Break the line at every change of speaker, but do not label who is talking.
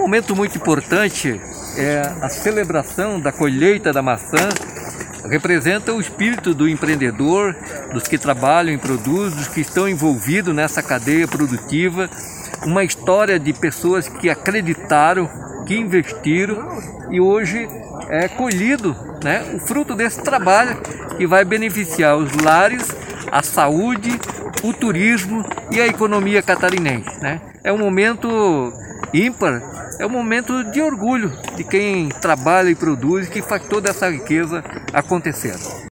momento muito importante é a celebração da colheita da maçã. Representa o espírito do empreendedor, dos que trabalham e produzem, dos que estão envolvidos nessa cadeia produtiva. Uma história de pessoas que acreditaram, que investiram e hoje é colhido, né, o fruto desse trabalho que vai beneficiar os lares, a saúde, o turismo e a economia catarinense, né? É um momento ímpar, é um momento de orgulho de quem trabalha e produz, que faz toda essa riqueza acontecer.